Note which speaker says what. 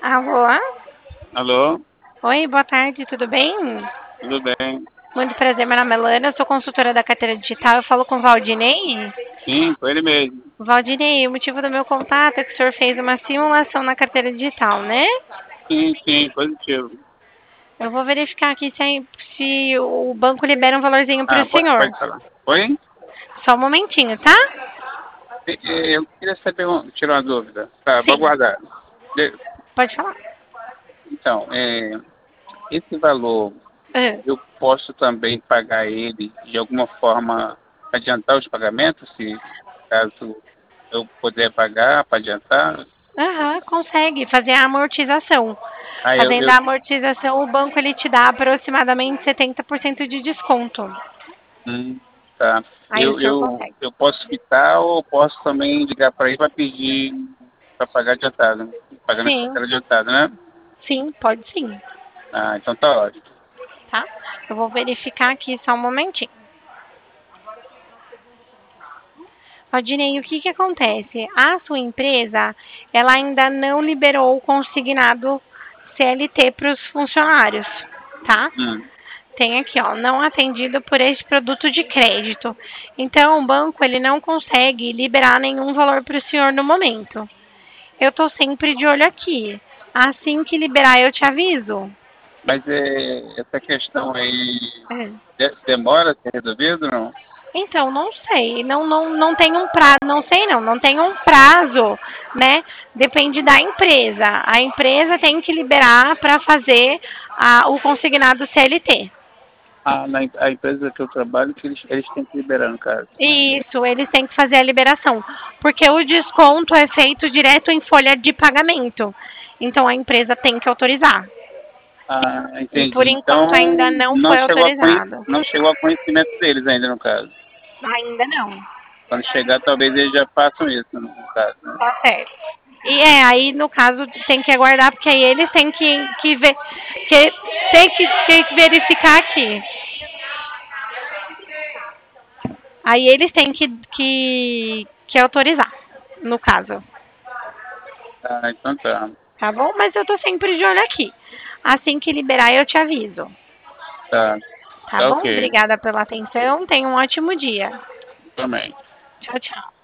Speaker 1: Alô?
Speaker 2: Alô,
Speaker 1: Oi, boa tarde, tudo bem?
Speaker 2: tudo bem?
Speaker 1: Muito prazer, meu nome é Lana, eu sou consultora da carteira digital, eu falo com o Valdinei.
Speaker 2: Sim, com ele mesmo.
Speaker 1: Valdinei, o motivo do meu contato é que o senhor fez uma simulação na carteira digital, né?
Speaker 2: Sim, sim, positivo.
Speaker 1: Eu vou verificar aqui se o banco libera um valorzinho para
Speaker 2: Ah,
Speaker 1: o senhor.
Speaker 2: pode falar. Oi?
Speaker 1: Só um momentinho, tá?
Speaker 2: Eu queria saber, tirar uma dúvida. Tá, vou
Speaker 1: Sim,
Speaker 2: aguardar. De-
Speaker 1: pode falar.
Speaker 2: Então, esse valor,
Speaker 1: Ah,
Speaker 2: eu posso também pagar ele de alguma forma, adiantar os pagamentos, se caso eu puder pagar para adiantar?
Speaker 1: Aham, consegue fazer a amortização.
Speaker 2: Ah,
Speaker 1: Fazendo a amortização, o banco ele te dá aproximadamente 70% de desconto.
Speaker 2: hum, tá.
Speaker 1: Aí o senhor consegue.
Speaker 2: Eu posso quitar ou posso também ligar para ele para pedir para pagar adiantado, pagar na
Speaker 1: Sim,
Speaker 2: carteira adiantada, né?
Speaker 1: sim, pode sim,
Speaker 2: Ah, então tá ótimo.
Speaker 1: tá? Eu vou verificar aqui só um momentinho. Valdinei, o que que acontece? A sua empresa, ela ainda não liberou o consignado CLT para os funcionários, tá?
Speaker 2: Hum.
Speaker 1: Tem aqui, ó, não atendido por esse produto de crédito. Então, o banco, ele não consegue liberar nenhum valor para o senhor no momento. Eu tô sempre de olho aqui. Assim que liberar, eu te aviso.
Speaker 2: Mas essa questão aí
Speaker 1: É.
Speaker 2: demora a ser resolvido, não?
Speaker 1: Então, não sei, não tem um prazo, não sei não tem um prazo, né? Depende da empresa. A empresa tem que liberar para fazer o consignado CLT.
Speaker 2: Ah, a empresa que eu trabalho, que eles têm que liberar, no caso.
Speaker 1: Isso, eles têm que fazer a liberação, porque o desconto é feito direto em folha de pagamento. Então, a empresa tem que autorizar.
Speaker 2: Ah,
Speaker 1: E por
Speaker 2: entendi.
Speaker 1: enquanto
Speaker 2: Então,
Speaker 1: ainda não foi autorizado.
Speaker 2: não chegou a conhecimento deles ainda, no caso.
Speaker 1: Ainda não.
Speaker 2: Quando chegar, talvez eles já façam isso, no caso, né?
Speaker 1: Tá certo. E aí, no caso, tem que aguardar, porque aí eles têm que ver, tem que verificar aqui. Aí eles têm que autorizar, no caso.
Speaker 2: Ah, então tá.
Speaker 1: Tá bom? Mas eu tô sempre de olho aqui. Assim que liberar, eu te aviso.
Speaker 2: Tá,
Speaker 1: Tá
Speaker 2: tá
Speaker 1: bom?
Speaker 2: ok.
Speaker 1: Obrigada pela atenção. Tenha um ótimo dia.
Speaker 2: Também.
Speaker 1: Tchau, tchau.